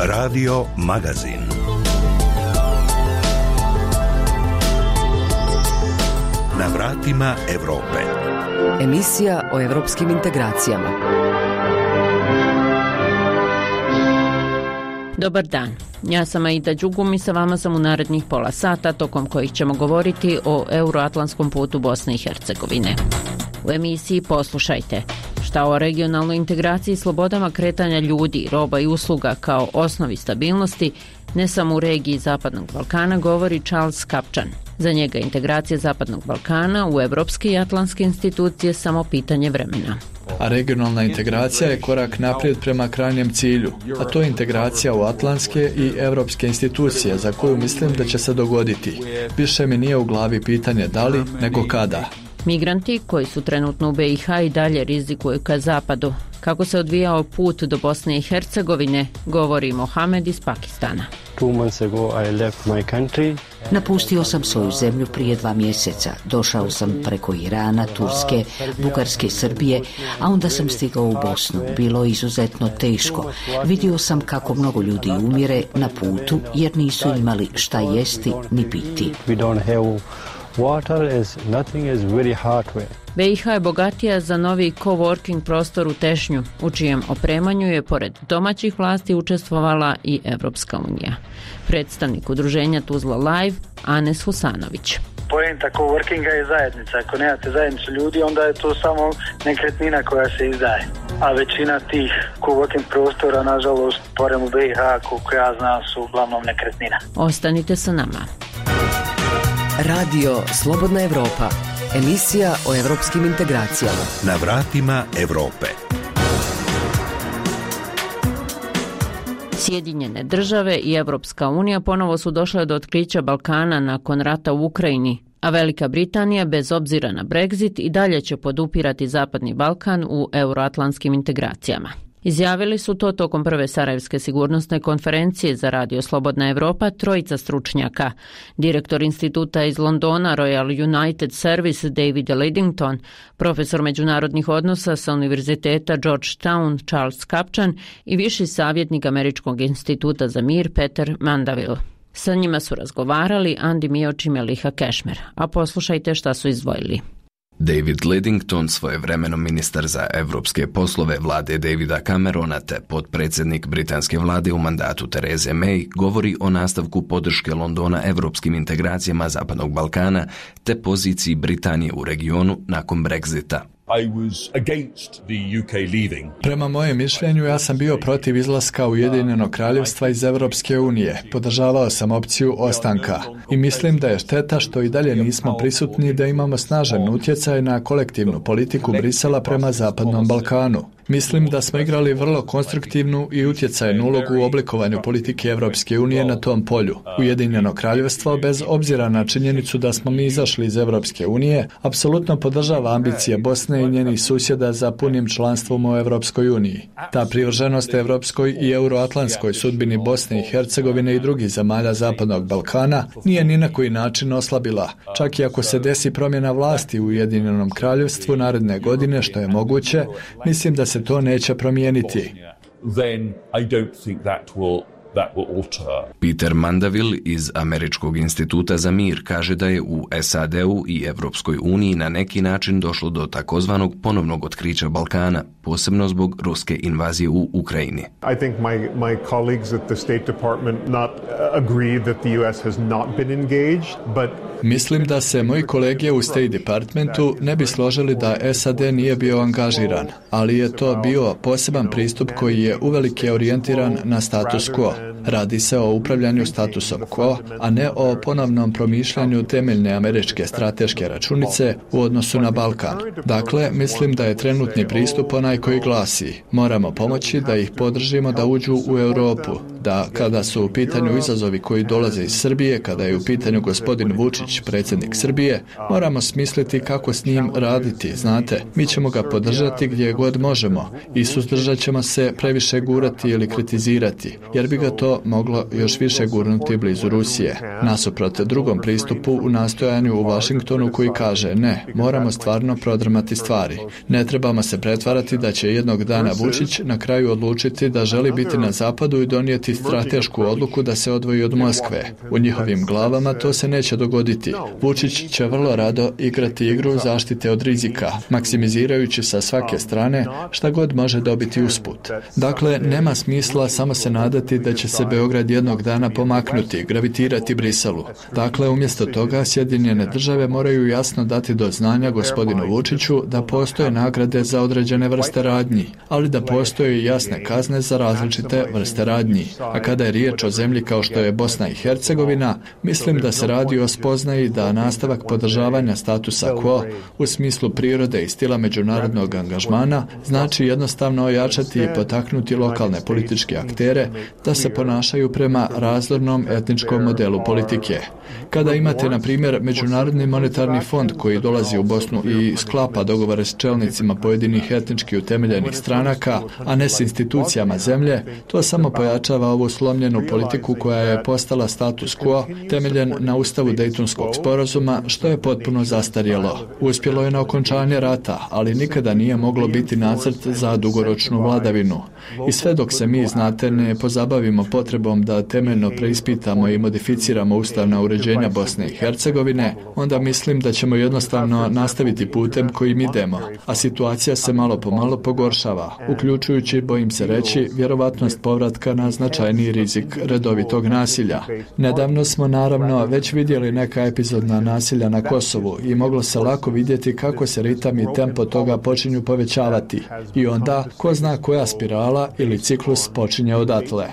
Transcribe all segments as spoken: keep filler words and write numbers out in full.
Radio Magazin. Na vratima Evrope. Emisija o evropskim integracijama. Dobar dan, ja sam Aida Đugum i sa vama sam u narednih pola sata tokom kojih ćemo govoriti o euroatlantskom putu Bosne i Hercegovine. U emisiji poslušajte šta o regionalnoj integraciji, slobodama kretanja ljudi, roba i usluga kao osnovi stabilnosti ne samo u regiji Zapadnog Balkana govori Charles Kupchan. Za njega integracija Zapadnog Balkana u evropske i atlantske institucije samo pitanje vremena. A regionalna integracija je korak naprijed prema krajnjem cilju, a to je integracija u atlantske i evropske institucije, za koju mislim da će se dogoditi. Više mi nije u glavi pitanje da li, nego kada. Migranti koji su trenutno u B i H i dalje rizikuju ka zapadu. Kako se odvijao put do Bosne i Hercegovine, govori Mohamed iz Pakistana. Napustio sam svoju zemlju prije dva mjeseca. Došao sam preko Irana, Turske, Bugarske, Srbije, a onda sam stigao u Bosnu. Bilo je izuzetno teško. Vidio sam kako mnogo ljudi umire na putu jer nisu imali šta jesti ni piti. Water is nothing is very hard way. B i H je bogatija za novi coworking prostor u Tešnju, u čijem opremanju je pored domaćih vlasti učestvovala i Evropska unija. Predstavnik udruženja Tuzla Live, Anes Husanović. Poenta coworkinga je zajednica. Ako nemate zajednicu ljudi, onda je to samo nekretnina koja se izdaje. A većina tih coworking prostora, nažalost, porem u B i H, koliko ja znam, su uglavnom nekretnina. Ostanite sa nama. Radio Slobodna Evropa. Emisija o evropskim integracijama. Na vratima Evrope. Sjedinjene države i Evropska unija ponovo su došle do otkrića Balkana nakon rata u Ukrajini, a Velika Britanija, bez obzira na Brexit, i dalje će podupirati Zapadni Balkan u euroatlantskim integracijama. Izjavili su to tokom prve Sarajevske sigurnosne konferencije za Radio Slobodna Evropa trojica stručnjaka. Direktor instituta iz Londona Royal United Service David Lidington, profesor međunarodnih odnosa sa Univerziteta Georgetown Charles Kupchan i viši savjetnik Američkog instituta za mir Peter Mandaville. Sa njima su razgovarali Andi Mioč i Meliha Kešmer, a poslušajte šta su izdvojili. David Lidington, svojevremeno ministar za evropske poslove vlade Davida Camerona te potpredsjednik britanske vlade u mandatu Therese May, govori o nastavku podrške Londona evropskim integracijama Zapadnog Balkana te poziciji Britanije u regionu nakon Brexita. I was against the U K leaving. Prema mojem mišljenju, ja sam bio protiv izlaska Ujedinjenog kraljevstva iz Evropske unije. Podržavao sam opciju ostanka i mislim da je šteta što i dalje nismo prisutni da imamo snažan utjecaj na kolektivnu politiku Brisela prema Zapadnom Balkanu. Mislim da smo igrali vrlo konstruktivnu i utjecajnu ulogu u oblikovanju politike Evropske unije na tom polju. Ujedinjeno kraljevstvo, bez obzira na činjenicu da smo mi izašli iz Evropske unije, apsolutno podržava ambicije Bosne i njenih susjeda za punim članstvom u Evropskoj uniji. Ta privrženost evropskoj i euroatlantskoj sudbini Bosne i Hercegovine i drugih zemalja Zapadnog Balkana nije ni na koji način oslabila, čak i ako se desi promjena vlasti u Ujedinjenom kraljevstvu naredne godine, što je moguće, mislim da se to neće promijeniti. Then I don't think that will that will alter. Peter Mandaville iz Američkog instituta za mir kaže da je u S A D-u i Evropskoj uniji na neki način došlo do takozvanog ponovnog otkrića Balkana, posebno zbog ruske invazije u Ukrajini. I think my my colleagues at the State Department not agree that the U S has not been engaged, but Mislim da se moji kolege u State Departmentu ne bi složili da S A D nije bio angažiran, ali je to bio poseban pristup koji je uvelike orijentiran na status quo. Radi se o upravljanju statusom quo, a ne o ponovnom promišljanju temeljne američke strateške računice u odnosu na Balkan. Dakle, mislim da je trenutni pristup onaj koji glasi: moramo pomoći da ih podržimo da uđu u Europu, da kada su u pitanju izazovi koji dolaze iz Srbije, kada je u pitanju gospodin Vučić, predsjednik Srbije, moramo smisliti kako s njim raditi. Znate, mi ćemo ga podržati gdje god možemo i suzdržat ćemo se previše gurati ili kritizirati, jer bi ga to moglo još više gurnuti blizu Rusije. Nasuprot drugom pristupu u nastojanju u Washingtonu koji kaže: ne, moramo stvarno prodrmati stvari. Ne trebamo se pretvarati da će jednog dana Vučić na kraju odlučiti da želi biti na zapadu i donijeti donijeti stratešku odluku da se odvoji od Moskve. U njihovim glavama to se neće dogoditi. Vučić će vrlo rado igrati igru zaštite od rizika, maksimizirajući sa svake strane šta god može dobiti usput. Dakle, nema smisla samo se nadati da će se Beograd jednog dana pomaknuti, gravitirati Briselu. Dakle, umjesto toga Sjedinjene države moraju jasno dati do znanja gospodinu Vučiću da postoje nagrade za određene vrste radnji, ali da postoje i jasne kazne za različite vrste radnji. A kada je riječ o zemlji kao što je Bosna i Hercegovina, mislim da se radi o spoznaji da nastavak podržavanja statusa quo u smislu prirode i stila međunarodnog angažmana znači jednostavno ojačati i potaknuti lokalne političke aktere da se ponašaju prema razdornom etničkom modelu politike. Kada imate, na primjer, Međunarodni monetarni fond koji dolazi u Bosnu i sklapa dogovore s čelnicima pojedinih etnički utemeljenih stranaka, a ne s institucijama zemlje, to samo pojačava ovu slomljenu politiku koja je postala status quo temeljen na ustavu Dejtonskog sporazuma, što je potpuno zastarjelo. Uspjelo je na okončanje rata, ali nikada nije moglo biti nacrt za dugoročnu vladavinu. I sve dok se mi, znate, ne pozabavimo potrebom da temeljno preispitamo i modificiramo ustavna uređenja Bosne i Hercegovine, onda mislim da ćemo jednostavno nastaviti putem kojim idemo, a situacija se malo po malo pogoršava, uključujući, bojim se reći, vjerovatnost povratka na značajniji rizik redovitog nasilja. Nedavno smo naravno već vidjeli neka epizodna nasilja na Kosovu i moglo se lako vidjeti kako se ritam i tempo toga počinju povećavati. I onda, ko zna koja spirala ili ciklus počinje odatle.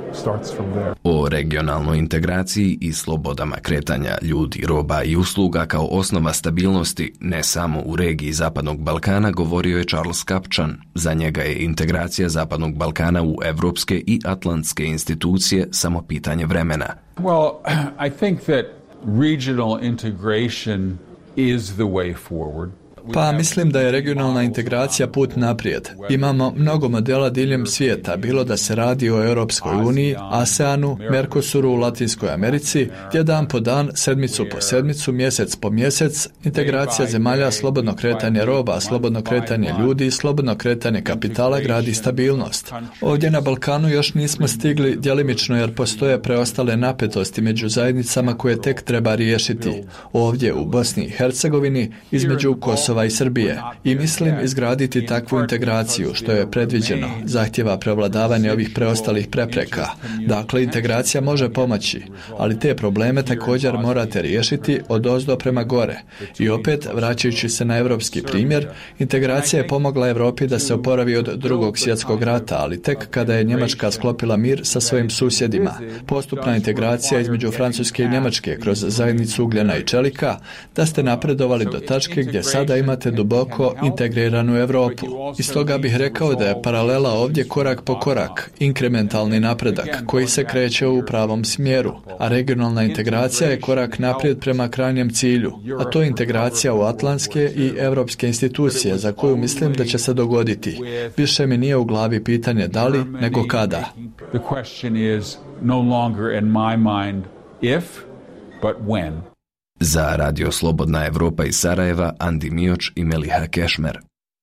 O regionalnoj integraciji i slobodama kretanja ljudi, roba i usluga kao osnova stabilnosti ne samo u regiji Zapadnog Balkana govorio je Charles Kupchan. Za njega je integracija Zapadnog Balkana u evropske i atlantske institucije samo pitanje vremena. Well, I think that regional integration is the way forward. Pa mislim da je regionalna integracija put naprijed. Imamo mnogo modela diljem svijeta, bilo da se radi o Europskoj uniji, ASEANu, Mercosuru u Latinskoj Americi, gdje dan po dan, sedmicu po sedmicu, mjesec po mjesec, integracija zemalja, slobodno kretanje roba, slobodno kretanje ljudi, slobodno kretanje kapitala gradi stabilnost. Ovdje na Balkanu još nismo stigli djelimično jer postoje preostale napetosti među zajednicama koje tek treba riješiti. Ovdje u Bosni i Hercegovini, između Kosova i Srbije. I mislim izgraditi takvu integraciju, što je predviđeno, zahtjeva prevladavanje ovih preostalih prepreka. Dakle, integracija može pomoći, ali te probleme također morate riješiti od ozdo prema gore. I opet, vraćajući se na evropski primjer, integracija je pomogla Europi da se oporavi od drugog svjetskog rata, ali tek kada je Njemačka sklopila mir sa svojim susjedima. Postupna integracija između Francuske i Njemačke kroz zajednicu ugljena i čelika, da ste napredovali do tačke gdje sada imate duboko integriranu Europu. I stoga bih rekao da je paralela ovdje korak po korak, inkrementalni napredak koji se kreće u pravom smjeru, a regionalna integracija je korak naprijed prema krajnjem cilju, a to je integracija u atlantske i europske institucije za koju mislim da će se dogoditi. Više mi nije u glavi pitanje da li, nego kada. The question is no longer in my mind if, but when. Za Radio Slobodna Evropa iz Sarajeva, Andi Mioč i Meliha Kešmer.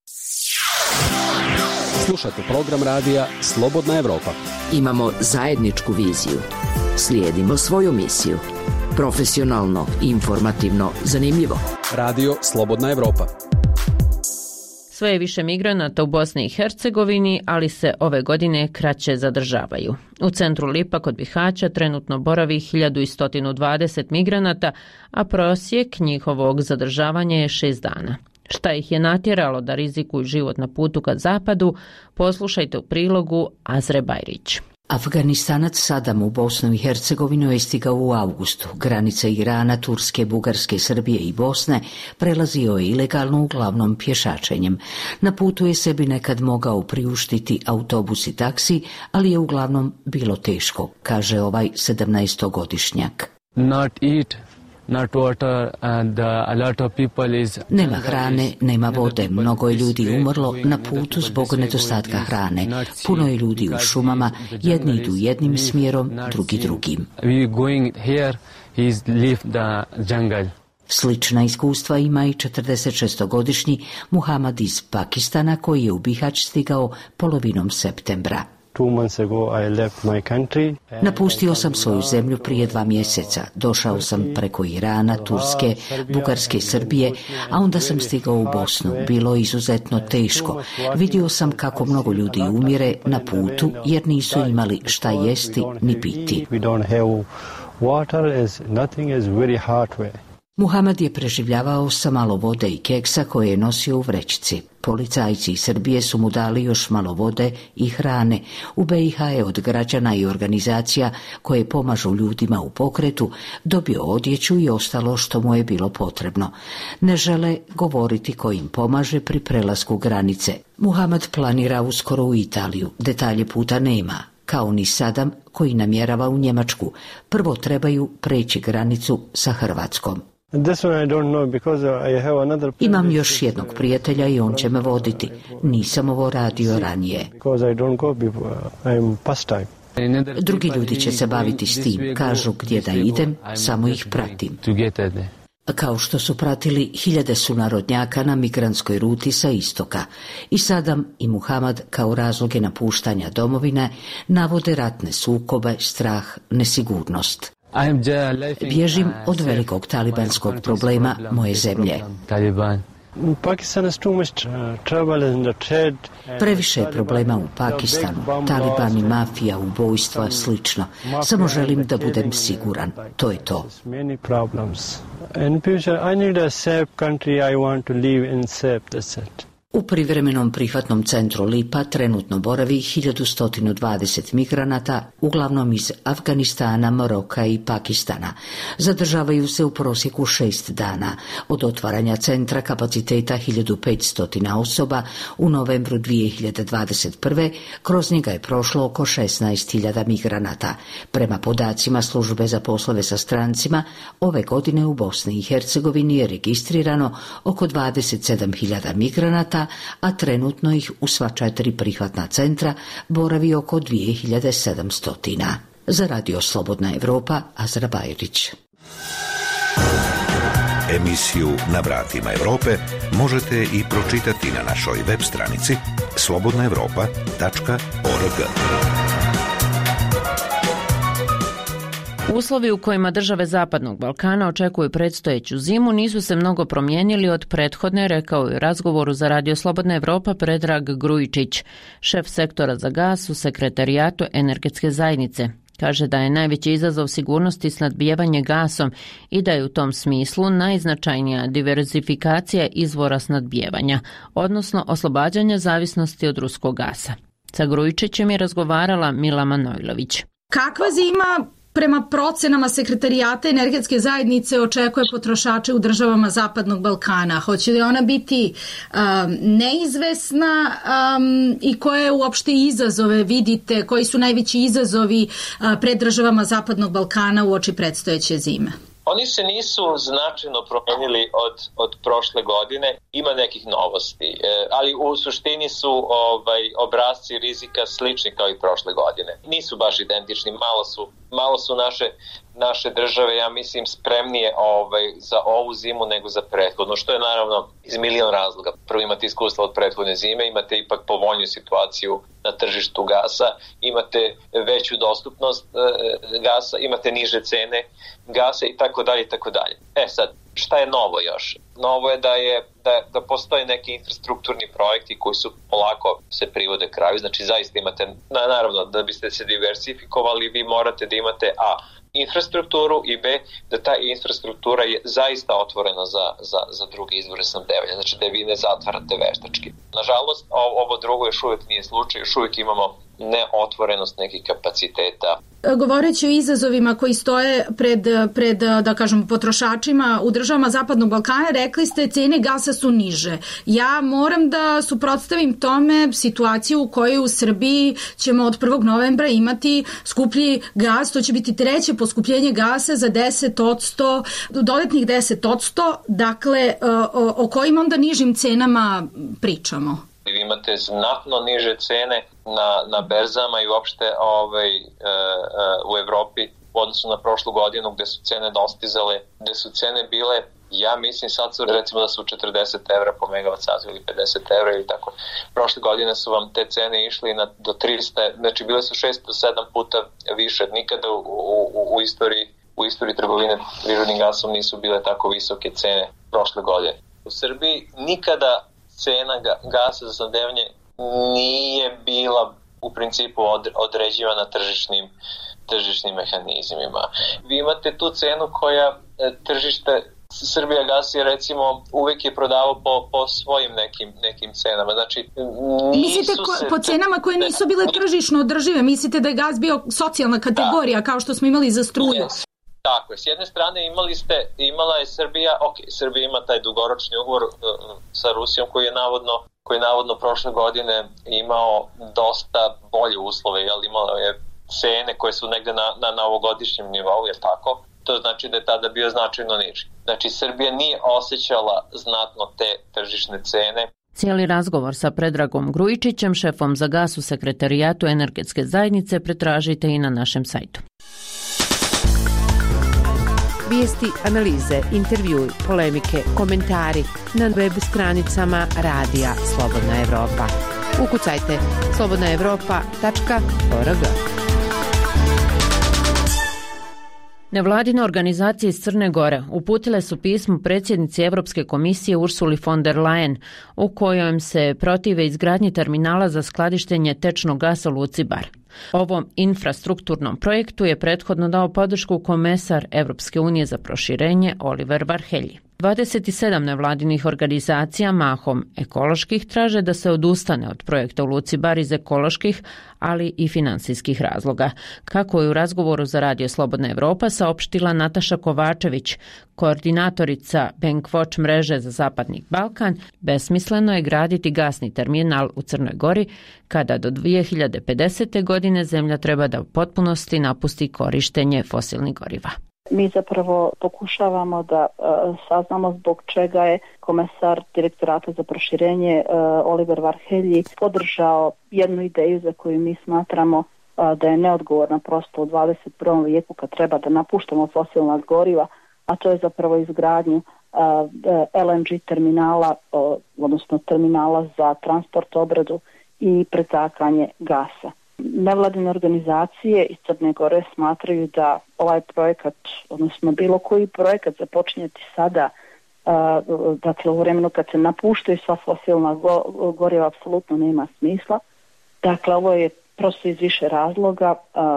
Slušate program radija Slobodna Evropa. Imamo zajedničku viziju. Slijedimo svoju misiju. Profesionalno, informativno, zanimljivo. Radio Slobodna Evropa. Sve je više migranata u Bosni i Hercegovini, ali se ove godine kraće zadržavaju. U centru Lipa kod Bihaća trenutno boravi hiljadu sto dvadeset migranata, a prosjek njihovog zadržavanja je šest dana. Šta ih je natjeralo da rizikuju život na putu ka zapadu, poslušajte u prilogu Azre Bajrić. Afganistanac Sadam u Bosnu i Hercegovinu je stigao u avgustu. Granica Irana, Turske, Bugarske, Srbije i Bosne prelazio je ilegalno uglavnom pješačenjem. Na putu je sebi nekad mogao priuštiti autobus i taksi, ali je uglavnom bilo teško, kaže ovaj sedamnaestogodišnjak. Not eat. Not water and uh, a lot of people is... Nema hrane, nema vode, mnogo je ljudi umrlo na putu zbog nedostatka hrane. Puno je ljudi u šumama, jedni idu jednim smjerom, drugi drugim. We going here, he's leave the jungle. Slična iskustva ima i četrdesetšestogodišnji Muhamad iz Pakistana koji je u Bihać stigao polovinom septembra. Napustio sam svoju zemlju prije dva mjeseca. Došao sam preko Irana, Turske, Bugarske i Srbije, a onda sam stigao u Bosnu. Bilo je izuzetno teško. Vidio sam kako mnogo ljudi umire na putu jer nisu imali šta jesti ni piti. Muhamad je preživljavao sa malo vode i keksa koje je nosio u vrećici. Policajci iz Srbije su mu dali još malo vode i hrane. U B i H je od građana i organizacija koje pomažu ljudima u pokretu dobio odjeću i ostalo što mu je bilo potrebno. Ne žele govoriti ko im pomaže pri prelasku granice. Muhamad planira uskoro u Italiju. Detalje puta nema, kao ni Sadam koji namjerava u Njemačku. Prvo trebaju preći granicu sa Hrvatskom. Imam još jednog prijatelja i on će me voditi. Nisam ovo radio ranije. Drugi ljudi će se baviti s tim. Kažu gdje da idem, samo ih pratim. Kao što su pratili hiljade sunarodnjaka na migrantskoj ruti sa istoka. I Sadam i Muhamad kao razloge napuštanja domovine navode ratne sukobe, strah, nesigurnost. Bježim od velikog talibanskog problema moje zemlje. Previše je problema u Pakistanu. Talibani, mafija, ubojstva, slično. Samo želim da budem siguran. To je to. U privremenom prihvatnom centru Lipa trenutno boravi hiljadu sto dvadeset migranata, uglavnom iz Afganistana, Maroka i Pakistana. Zadržavaju se u prosjeku šest dana. Od otvaranja centra kapaciteta hiljadu petsto osoba u novembru dvije hiljade dvadeset prve. kroz njega je prošlo oko šesnaest hiljada migranata. Prema podacima službe za poslove sa strancima, ove godine u Bosni i Hercegovini je registrirano oko dvadeset sedam hiljada migranata, a trenutno ih u sva četiri prihvatna centra boravi oko dvije hiljade sedamsto. Za Radio Slobodna Evropa, Azra Bajrić. Emisiju Na vratima Evrope možete i pročitati na našoj web stranici slobodna evropa tačka org. Uslovi u kojima države Zapadnog Balkana očekuju predstojeću zimu nisu se mnogo promijenili od prethodne, rekao je u razgovoru za Radio Slobodna Evropa Predrag Grujičić, šef sektora za gas u Sekretarijatu energetske zajednice. Kaže da je najveći izazov sigurnosti snadbijevanje gasom i da je u tom smislu najznačajnija diverzifikacija izvora snadbijevanja, odnosno oslobađanje zavisnosti od ruskog gasa. Sa Grujičićem je razgovarala Mila Manojlović. Kakva zima prema procenama Sekretarijata energetske zajednice očekuje potrošače u državama Zapadnog Balkana? Hoće li ona biti um, neizvesna um, i koje uopšte izazove vidite, koji su najveći izazovi uh, pred državama Zapadnog Balkana uoči predstojeće zime? Oni se nisu značajno promenili od, od prošle godine, ima nekih novosti, e, ali u suštini su ovaj, obrasci rizika slični kao i prošle godine. Nisu baš identični, malo su, malo su naše, naše države, ja mislim, spremnije ovaj, za ovu zimu nego za prethodnu, što je naravno iz milion razloga. Prvo imate iskustva od prethodne zime, imate ipak povoljniju situaciju na tržištu gasa, imate veću dostupnost e, gasa, imate niže cene gasa i tako dalje i tako dalje. E sad, šta je novo još? Novo je da je da, da postoje neki infrastrukturni projekti koji su polako se privode kraju, znači zaista imate, na, naravno da biste se diversifikovali, vi morate da imate a infrastrukturu i b da ta infrastruktura je zaista otvorena za, za, za druge izvore snabdevanja, znači da vi ne zatvarate veštački. Nažalost, ovo drugo još uvijek nije slučaj, još uvijek imamo neotvorenost nekih kapaciteta. Govoreći o izazovima koji stoje pred, pred, da kažem, potrošačima u državama Zapadnog Balkana, rekli ste cene gasa su niže. Ja moram da suprotstavim tome situaciju u kojoj u Srbiji ćemo od prvog novembra imati skuplji gas, to će biti treće poskupljenje gasa za deset odsto, dodatnih deset odsto, dakle o, o kojim onda nižim cenama pričamo? Vi imate znatno niže cene na, na berzama i uopšte ovaj, e, e, u Evropi u odnosu na prošlu godinu gde su cene dostizale, gde su cene bile Ja mislim sad su recimo da su četrdeset evra po megavat satu ili pedeset evra ili tako. Prošle godine su vam te cene išli na, do trista, znači bile su šest do sedam puta više. Nikada u, u, u istoriji u istoriji trgovine prirodnim gasom nisu bile tako visoke cene prošle godine. U Srbiji nikada cena gasa za snabdevanje nije bila u principu određivana tržišnim tržišnim mehanizmima. Vi imate tu cenu koja tržište Srbija gas je recimo uvek je prodavao po, po svojim nekim, nekim cenama. Znači, mislite ko, se, po cenama koje nisu bile tržišno održive? Mislite da je gas bio socijalna kategorija, da, kao što smo imali za struju? Yes. Tako je. S jedne strane imali ste, imala je Srbija, ok, Srbija ima taj dugoročni ugovor uh, sa Rusijom koji je navodno koji je navodno prošle godine imao dosta bolje uslove, jel, imalo je cene koje su negde na, na, na ovogodišnjem nivou, je tako? To znači da je tada bio značajno niži. Znači, Srbija nije osjećala znatno te tržišne cene. Cijeli razgovor sa Predragom Grujičićem, šefom za gas u Sekretarijatu energetske zajednice, pretražite i na našem sajtu. Vijesti, analize, intervjui, polemike, komentari na web stranicama Radija Slobodna Evropa. Ukucajte slobodna evropa tačka org. Nevladine organizacije iz Crne Gore uputile su pismo predsjednici Evropske komisije Ursuli von der Leyen u kojem se protive izgradnji terminala za skladištenje tečnog gasa u luci Bar. Ovom infrastrukturnom projektu je prethodno dao podršku komesar Evropske unije za proširenje Oliver Varhelyi. dvadeset sedam nevladinih organizacija, mahom ekoloških, traže da se odustane od projekta u luci Bar iz ekoloških, ali i finansijskih razloga. Kako je u razgovoru za Radio Slobodna Evropa saopštila Nataša Kovačević, koordinatorica Bankwatch mreže za Zapadni Balkan, besmisleno je graditi gasni terminal u Crnoj Gori kada do dvije hiljade pedesete. godine zemlja treba da u potpunosti napusti korištenje fosilnih goriva. Mi zapravo pokušavamo da uh, saznamo zbog čega je komesar Direktorata za proširenje uh, Oliver Varhelyi podržao jednu ideju za koju mi smatramo uh, da je neodgovorna prosto u dvadeset prvom vijeku kad treba da napuštamo fosilna goriva, a to je zapravo izgradnju uh, L N G terminala, uh, odnosno terminala za transport, obradu i pretakanje gasa. Nevladine organizacije iz Crne Gore smatraju da ovaj projekat, odnosno bilo koji projekat započinjati sada, dakle u vremenu kad se napuštaju sva fosilna goriva, apsolutno nema smisla. Dakle, ovo je prosto iz više razloga.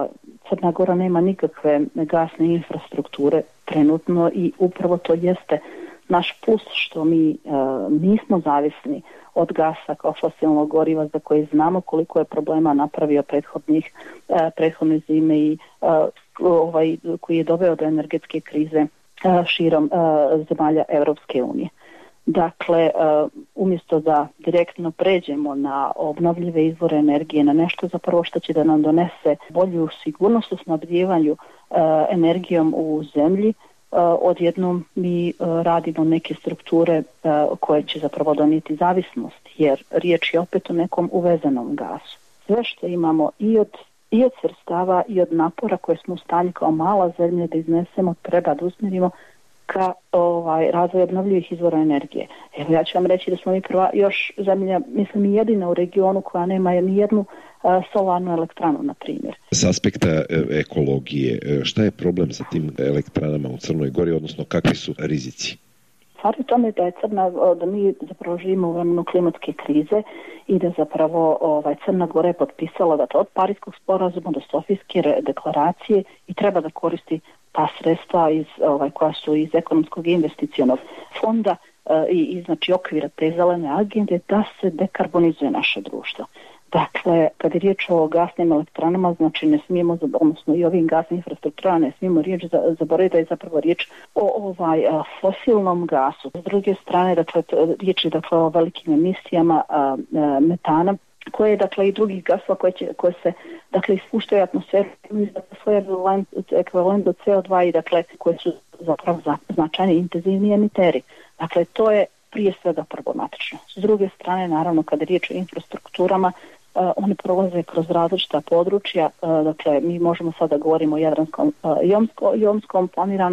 Crna Gora nema nikakve gasne infrastrukture trenutno i upravo to jeste naš plus što mi nismo zavisni od gasa kao fosilnog goriva za koje znamo koliko je problema napravio prethodnih, eh, prethodne zime i eh, ovaj, koji je doveo do energetske krize eh, širom eh, zemalja Evropske unije. Dakle, uh, umjesto da direktno pređemo na obnovljive izvore energije, na nešto zapravo što će da nam donese bolju sigurnost u snabdijevanju uh, energijom u zemlji, uh, odjednom mi uh, radimo neke strukture uh, koje će zapravo donijeti zavisnost, jer riječ je opet o nekom uvezenom gasu. Sve što imamo i od, i od sredstava i od napora koje smo u stanju kao mala zemlja da iznesemo, treba da usmjerimo ka ovaj, razvoj obnovljivih izvora energije. Evo, ja ću vam reći da smo mi prva još zemlja, mislim i jedina u regionu koja nema ni jednu uh, solarnu elektranu, na primjer. S aspekta e, ekologije, šta je problem sa tim elektranama u Crnoj Gori, odnosno kakvi su rizici? Stvar je tome da je Crna, da mi zapravo živimo u vremenu klimatske krize i da zapravo ovaj, Crna Gora je potpisala da to od Parijskog sporazuma do Sofijske deklaracije i treba da koristi ta sredstva iz, ovaj, koja su iz ekonomskog i investicionog fonda e, i, i znači okvira te zelene agende da se dekarbonizuje naše društvo. Dakle, kad je riječ o gasnim elektranama, znači ne smijemo, odnosno i ovim gasnim infrastrukturama, ne smijemo riječ zaboraviti da je zapravo riječ o ovaj a, fosilnom gasu. S druge strane, dakle, riječ je dakle o velikim emisijama a, a, metana, koje dakle i drugih gasova koje, će, koje se dakle ispuštaju u atmosferu svoj ekvivalent do C O dva i dakle koje su zapravo značajni intenzivni emiteri. Dakle, to je prije svega problematično. S druge strane, naravno, kada je riječ o infrastrukturama, uh, one prolaze kroz različita područja. Uh, dakle, mi možemo sada govorimo o Jadranskom, uh, Jomsko, Jomskom planiranom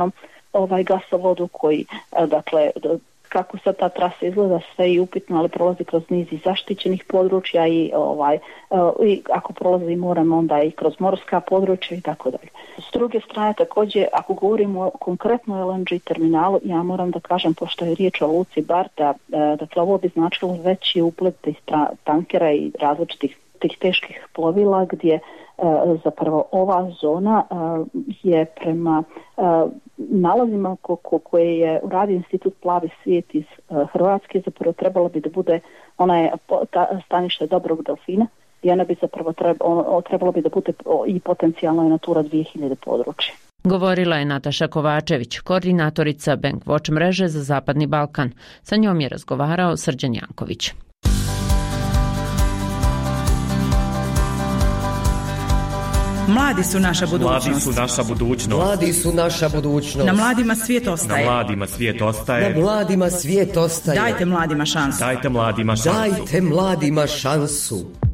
ovaj gasovodu koji, dakle, kako sad ta trasa izgleda, sve je upitno, ali prolazi kroz niz i zaštićenih područja i, ovaj, i ako prolazi moramo onda i kroz morska područja i tako dalje. S druge strane također, ako govorimo konkretno o L N G terminalu, ja moram da kažem, pošto je riječ o luci Bar, da, dakle, ovo bi značilo veći uplet tih tankera i različitih tih teških plovila gdje zapravo ova zona je prema nalazima koje je uradio Institut Plavi svijet iz Hrvatske, zapravo trebalo bi da bude, ona je stanište Dobrog delfina i ona bi zapravo trebalo, trebalo bi da bude i potencijalno je Natura dvije hiljade područje. Govorila je Nataša Kovačević, koordinatorica Bankwatch mreže za Zapadni Balkan. Sa njom je razgovarao Srđan Janković. Mladi su naša budućnost. Mladi su naša budućnost. Mladi su naša budućnost. Na mladima svijet ostaje. Na mladima svijet ostaje. Na mladima svijet ostaje. Dajte mladima šansu. Dajte mladima šansu. Dajte mladima šansu.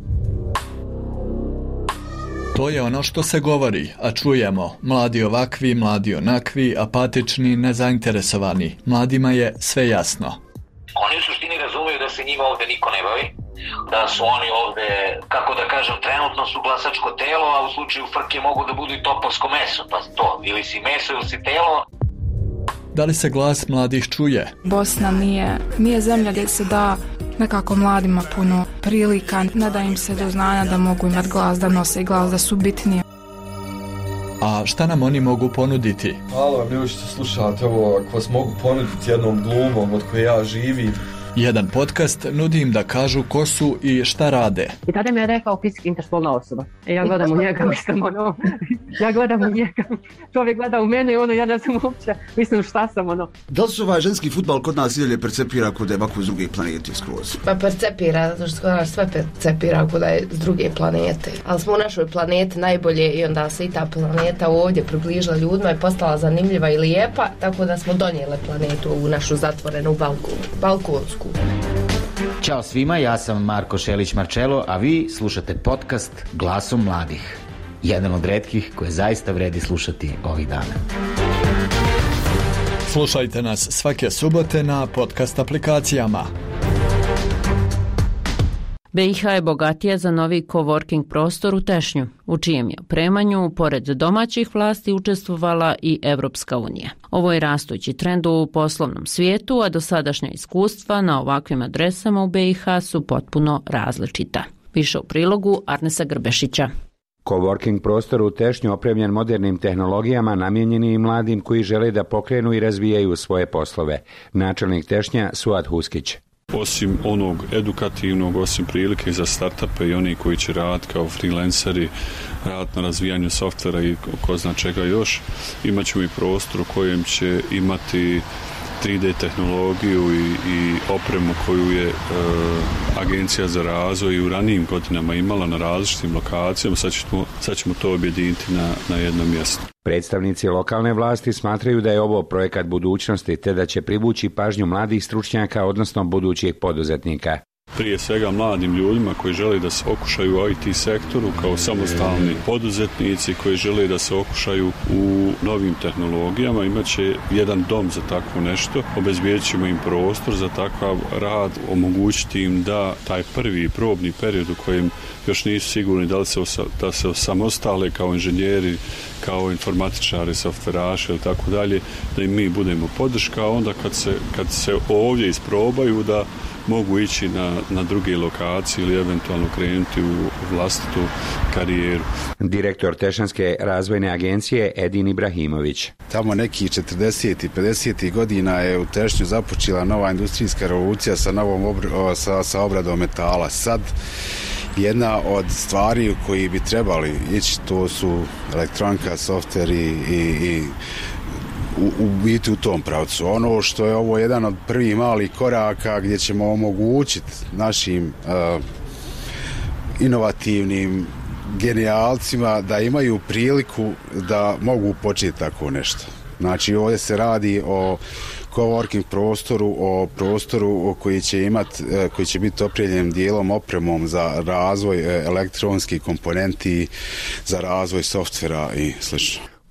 To je ono što se govori, a čujemo. Mladi ovakvi, mladi onakvi, apatični, nezainteresovani. Mladima je sve jasno. Oni u suštini razumiju da se njima ovdje niko ne bavi, da su oni ovdje, kako da kažem, trenutno su glasačko telo, a u slučaju frke mogu da budu i topovsko meso, pa to, ili si meso ili si telo. Da li se glas mladih čuje? Bosna nije, nije zemlja gdje se da nekako mladima puno prilika, ne da im se do znanja da mogu imati glas, da nose i glas, da su bitniji. A šta nam oni mogu ponuditi? Hvala, ljudi što slušate ovo, ako vas mogu ponuditi jednom glumom od koje ja živim. Jedan podcast nudi im da kažu ko su i šta rade. I tada mi je rekao fizički interspolna osoba. E, ja gledam u njega, mislim, ono, ja gledam u njega, čovjek gleda u mene i ono, ja ne znam uopće, mislim šta sam, ono. Da li se ovaj ženski fudbal kod nas i dalje percepira kod je ovako s druge planete skroz? Pa percepira, zato što kod nas sve percepira kod je s druge planete. Ali smo u našoj planeti najbolje i onda se i ta planeta ovdje približila ljudima i postala zanimljiva i lijepa, tako da smo donijeli planetu u našu zatvorenu balku, balkonsku. Ćao svima, ja sam Marko Šelić-Marčelo, a vi slušate podcast Glasom mladih. Jedan od retkih koje zaista vredi slušati ovih dana. Slušajte nas svake subote na podcast aplikacijama. B i H je bogatija za novi coworking prostor u Tešnju, u čijem je opremanju, pored domaćih vlasti, učestvovala i Evropska unija. Ovo je rastući trend u poslovnom svijetu, a dosadašnja iskustva na ovakvim adresama u B i H su potpuno različita. Više u prilogu Arnesa Grbešića. Coworking prostor u Tešnju opremljen modernim tehnologijama namijenjeni i mladim koji žele da pokrenu i razvijaju svoje poslove. Načelnik Tešnja Suad Huskić. Osim onog edukativnog, osim prilike za startupe i oni koji će raditi kao freelanceri, raditi na razvijanju softvera i ko zna čega još, imat ćemo i prostor u kojem će imati tri D tehnologiju i, i opremu koju je e, Agencija za razvoj u ranijim godinama imala na različitim lokacijama. Sad ćemo, sad ćemo to objediniti na, na jednom mjestu. Predstavnici lokalne vlasti smatraju da je ovo projekat budućnosti te da će privući pažnju mladih stručnjaka, odnosno budućih poduzetnika. Prije svega mladim ljudima koji žele da se okušaju u I T sektoru kao samostalni poduzetnici koji žele da se okušaju u novim tehnologijama, imat će jedan dom za takvo nešto, obezbijedit ćemo im prostor za takav rad, omogućiti im da taj prvi probni period u kojem još nisu sigurni da li se, osa, da se osamostale kao inženjeri, kao informatičari, softveraši ili tako dalje, da im mi budemo podrška, a onda kad se, kad se ovdje isprobaju da mogu ići na, na druge lokacije ili eventualno krenuti u vlastitu karijeru. Direktor Tešanske razvojne agencije Edin Ibrahimović. Tamo neki četrdesetih i pedesetih godina je u Tešnju započela nova industrijska revolucija sa, novom obr- sa, sa obradom metala. Sad jedna od stvari u koji bi trebali ići, to su elektronika, softver i, i, i u, u biti u tom pravcu. Ono što je ovo jedan od prvih malih koraka gdje ćemo omogućiti našim uh, inovativnim genijalcima da imaju priliku da mogu početi tako nešto. Znači ovdje se radi o coworking prostoru, o prostoru koji će imati, koji će biti opremljen dijelom opremom za razvoj elektronskih komponenti, za razvoj softvera i slično.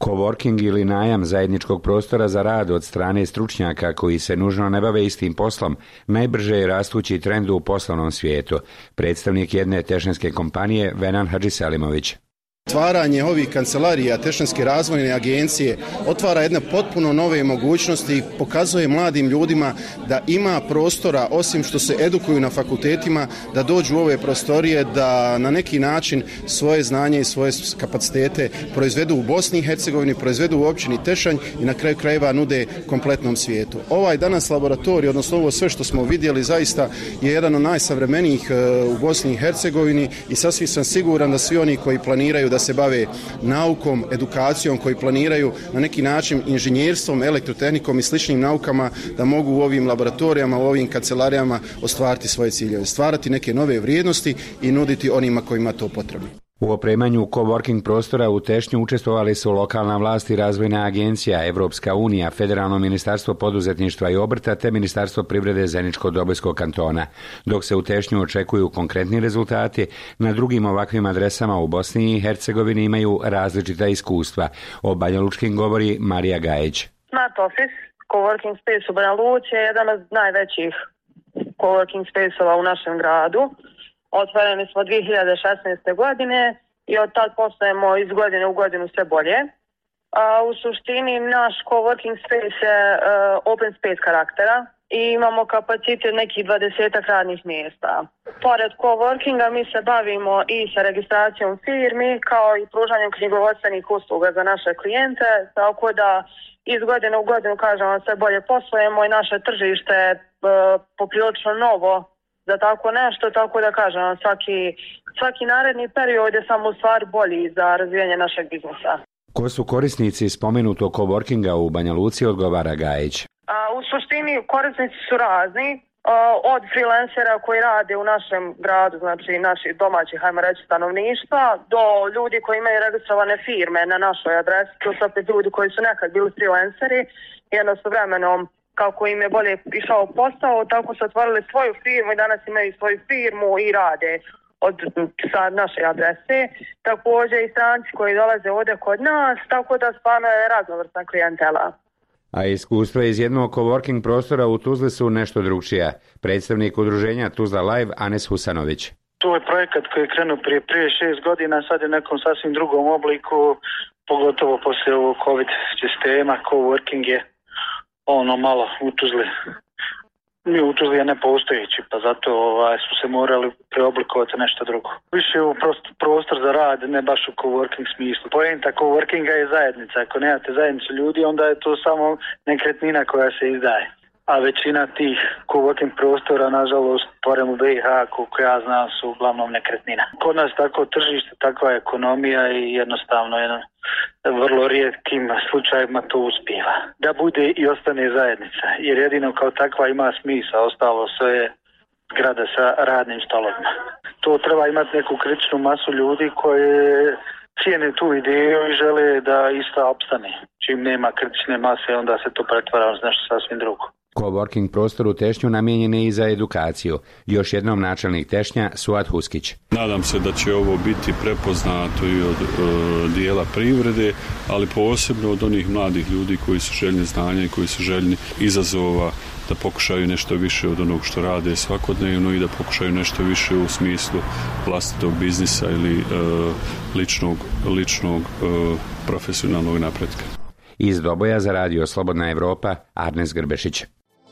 Coworking ili najam zajedničkog prostora za rad od strane stručnjaka koji se nužno ne bave istim poslom najbrže je rastući trend u poslovnom svijetu. Predstavnik jedne tešnjanske kompanije Venan Hadžiselimović. Otvaranje ovih kancelarija Tešnjanske razvojne agencije otvara jedne potpuno nove mogućnosti i pokazuje mladim ljudima da ima prostora, osim što se edukuju na fakultetima, da dođu u ove prostorije, da na neki način svoje znanje i svoje kapacitete proizvedu u Bosni i Hercegovini, proizvedu u općini Tešanj i na kraju krajeva nude kompletnom svijetu. Ovaj danas laboratorij, odnosno ovo sve što smo vidjeli, zaista je jedan od najsavremenijih u Bosni i Hercegovini i sasvim sam siguran da svi oni koji planiraju da se bave naukom, edukacijom, koji planiraju na neki način inženjerstvom, elektrotehnikom i sličnim naukama, da mogu u ovim laboratorijama, u ovim kancelarijama ostvariti svoje ciljeve, stvarati neke nove vrijednosti i nuditi onima kojima to potrebno. U opremanju coworking prostora u Tešnju učestvovali su lokalna vlast i razvojna agencija, Evropska unija, Federalno ministarstvo poduzetništva i obrta te Ministarstvo privrede Zeničko-Dobojskog kantona. Dok se u Tešnju očekuju konkretni rezultati, na drugim ovakvim adresama u Bosni i Hercegovini imaju različita iskustva. O Banja Lučkim govori Marija Gajić. Smart Office, coworking space u Banja Luci je jedan od najvećih coworking space-ova u našem gradu. Otvoreni smo dvije hiljade šesnaeste. godine i od tad postajemo iz godine u godinu sve bolje. A, u suštini naš coworking space je uh, open space karaktera i imamo kapacitet nekih dvadesetak radnih mjesta. Pored coworkinga mi se bavimo i sa registracijom firmi kao i pružanjem knjigovodstvenih usluga za naše klijente, tako da iz godine u godinu, kažemo, sve bolje poslujemo i naše tržište je uh, poprilično novo za tako nešto, tako da kažem, svaki, svaki naredni period je samo u stvari bolji za razvijanje našeg biznesa. Ko su korisnici spomenutog coworkinga u Banja Luci, odgovara Gajić. A, u suštini korisnici su razni, a, od freelancera koji rade u našem gradu, znači naših domaćih, hajmo reći, stanovništva, do ljudi koji imaju registrovane firme na našoj adresi, to su opet ljudi koji su nekad bili freelanceri, jedno s vremenom kako im je bolje išao posao, tako su otvorili svoju firmu i danas imaju svoju firmu i rade od sa naše adrese. Također i stranci koji dolaze ovdje kod nas, tako da stvarno je raznovrsna klijentela. A iskustva iz jednog coworking prostora u Tuzli su nešto drugčija. Predstavnik udruženja Tuzla Live, Anes Husanović. To je projekat koji je krenuo prije, prije šest godina, sad je u nekom sasvim drugom obliku, pogotovo poslije ovog COVID sistema, coworking je ono malo u Tuzli. Mi u Tuzli je nepostojeći, pa zato ovaj, su se morali preoblikovati nešto drugo. Više u prostor za rad, ne baš u coworking smislu. Poenta coworkinga je zajednica. Ako nemate zajednicu ljudi, onda je to samo nekretnina koja se izdaje. A većina tih coworking prostora, nažalost, barem u B i H, koliko ja znam, su uglavnom nekretnina. Kod nas tako tržište, takva ekonomija i jednostavno jedan vrlo rijetkim slučajima to uspijeva. Da bude i ostane zajednica, jer jedino kao takva ima smisla, ostalo sve je zgrada sa radnim stolovima. To treba imati neku kritičnu masu ljudi koje cijene tu ideju i žele da ista opstane. Čim nema kritične mase, onda se to pretvara u nešto sasvim drugo. Coworking prostor u Tešnju namijenjen je i za edukaciju. Još jednom načelnik Tešnja, Suad Huskić. Nadam se da će ovo biti prepoznato i od e, dijela privrede, ali posebno od onih mladih ljudi koji su željni znanja i koji su željni izazova, da pokušaju nešto više od onog što rade svakodnevno i da pokušaju nešto više u smislu vlastitog biznisa ili e, ličnog, ličnog e, profesionalnog napretka. Iz Doboja za radio Slobodna Evropa, Arnes Grbešić.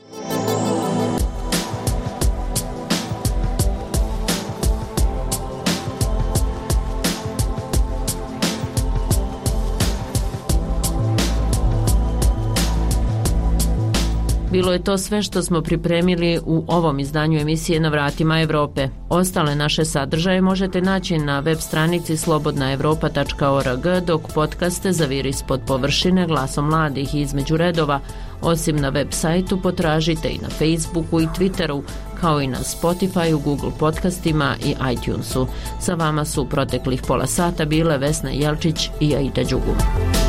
Bilo je to sve što smo pripremili u ovom izdanju emisije Na vratima Evrope. Ostale naše sadržaje možete naći na web stranici slobodna evropa tačka org, dok podcaste Zaviri ispod površine, Glasom mladih i Između redova, osim na web sajtu, potražite i na Facebooku i Twitteru, kao i na Spotifyu, Google podcastima i iTunesu. Sa vama su proteklih pola sata bile Vesna Jelčić i Aida Đugum.